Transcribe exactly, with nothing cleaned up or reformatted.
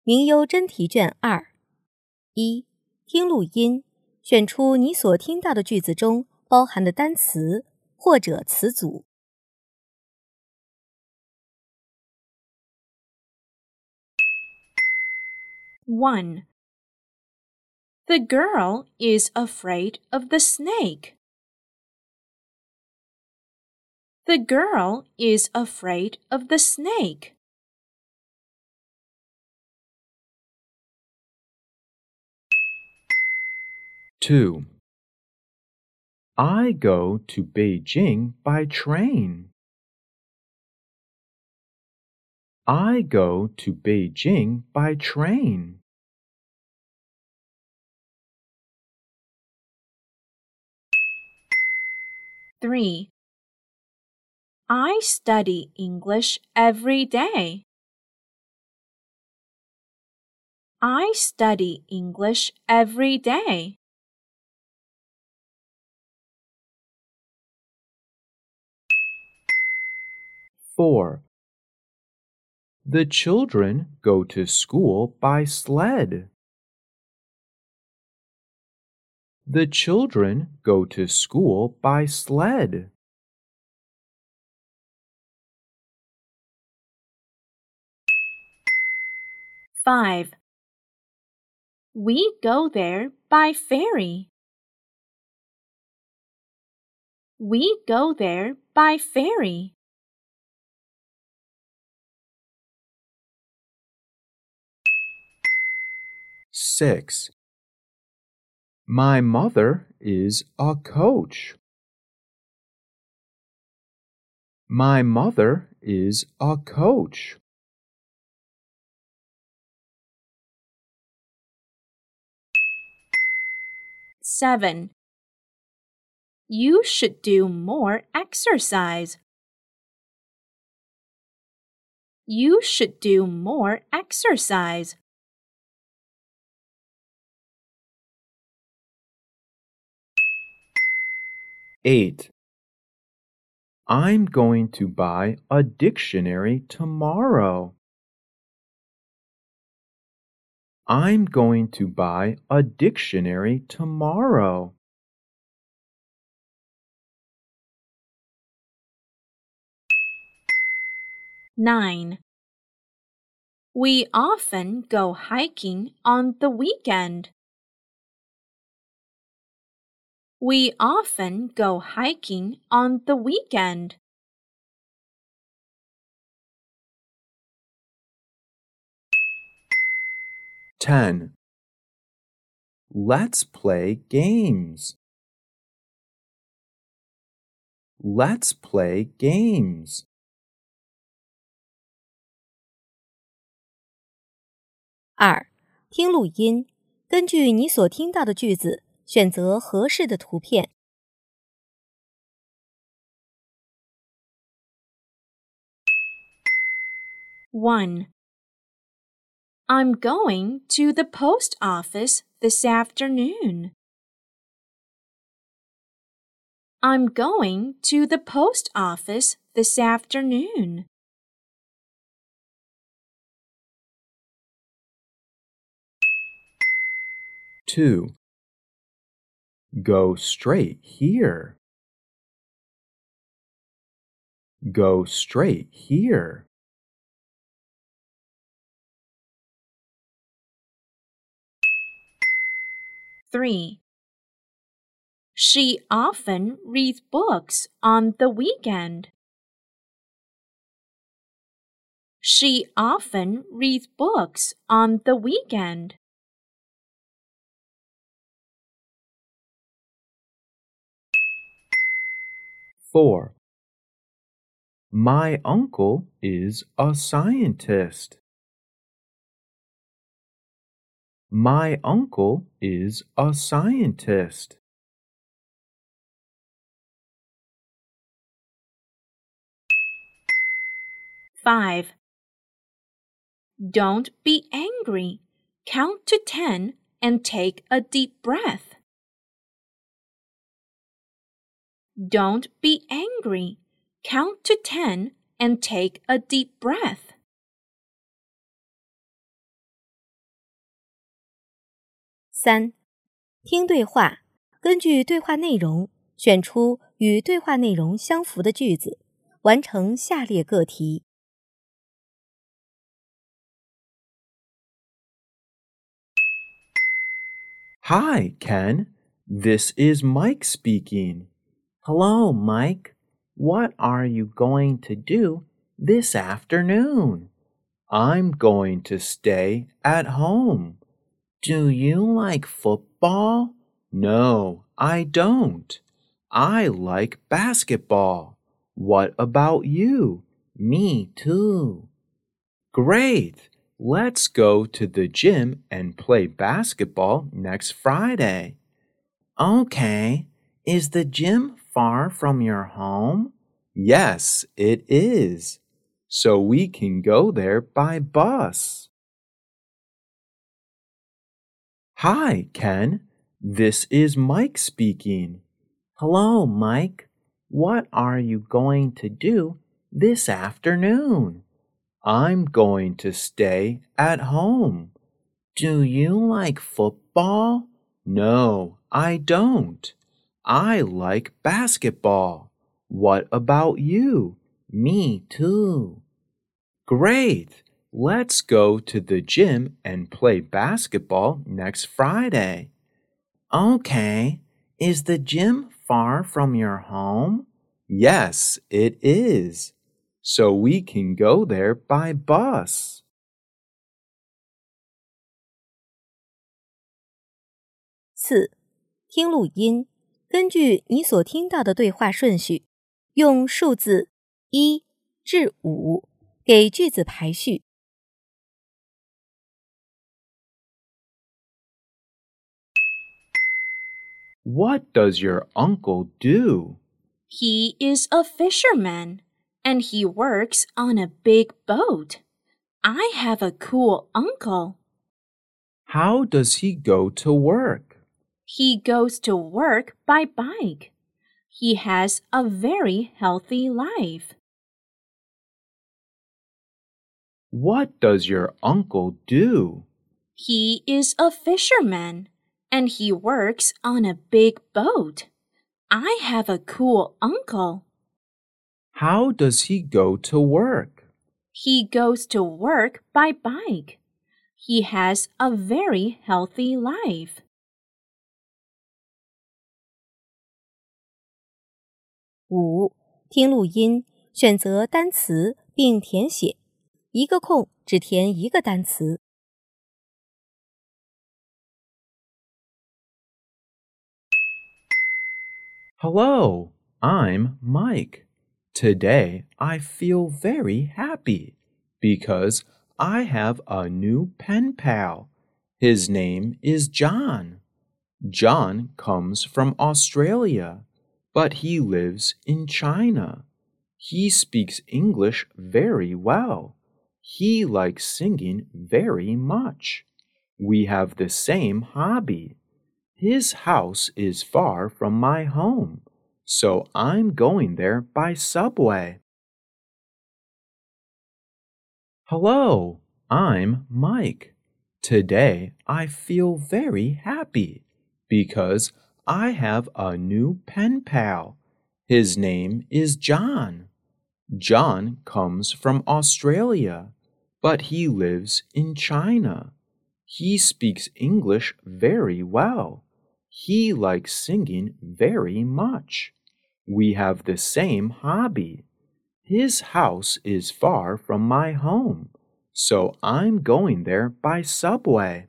名优真题卷二。一、听录音，选出你所听到的句子中包含的单词或者词组。 one. The girl is afraid of the snake. The girl is afraid of the snake. two. I go to Beijing by train. I go to Beijing by train. three. I study English every day. I study English every day. four. The children go to school by sled. The children go to school by sled. five. We go there by ferry. We go there by ferry. six. My mother is a coach. My mother is a coach. seven. You should do more exercise. You should do more exercise. eight. I'm going to buy a dictionary tomorrow. I'm going to buy a dictionary tomorrow. nine. We often go hiking on the weekend. We often go hiking on the weekend. ten. Let's play games. Let's play games. 二、听录音，根据你所听到的句子，选择合适的图片。 one. I'm going to the post office this afternoon. I'm going to the post office this afternoon. two. Go straight here. Go straight here. three. She often reads books on the weekend. She often reads books on the weekend. four. My uncle is a scientist. My uncle is a scientist. five. Don't be angry. Count to ten and take a deep breath. Don't be angry. Count to ten and take a deep breath. 三、听对话，根据对话内容选出与对话内容相符的句子，完成下列个题。 Hi, Ken. This is Mike speaking. Hello, Mike. What are you going to do this afternoon? I'm going to stay at home. Do you like football? No, I don't. I like basketball. What about you? Me too. Great! Let's go to the gym and play basketball next Friday. Okay. Is the gym far from your home? Yes, it is. So we can go there by bus. Hi, Ken. This is Mike speaking. Hello, Mike. What are you going to do this afternoon? I'm going to stay at home. Do you like football? No, I don't. I like basketball. What about you? Me too. Great! Let's go to the gym and play basketball next Friday. Okay. Is the gym far from your home? Yes, it is. So we can go there by bus. 四、听录音，根据你所听到的对话顺序，用数字一至五给句子排序。 What does your uncle do? He is a fisherman, and he works on a big boat. I have a cool uncle. How does he go to work? He goes to work by bike. He has a very healthy life. What does your uncle do? He is a fisherman, and he works on a big boat. I have a cool uncle. How does he go to work? He goes to work by bike. He has a very healthy life. 五、听录音，选择单词并填写，一个空只填一个单词。 Hello, I'm Mike. Today I feel very happy because I have a new pen pal. His name is John. John comes from Australia, but he lives in China. He speaks English very well. He likes singing very much. We have the same hobby. His house is far from my home, so I'm going there by subway. Hello, I'm Mike. Today I feel very happy because I have a new pen pal. His name is John. John comes from Australia, but he lives in China. He speaks English very well. He likes singing very much. We have the same hobby. His house is far from my home, so I'm going there by subway.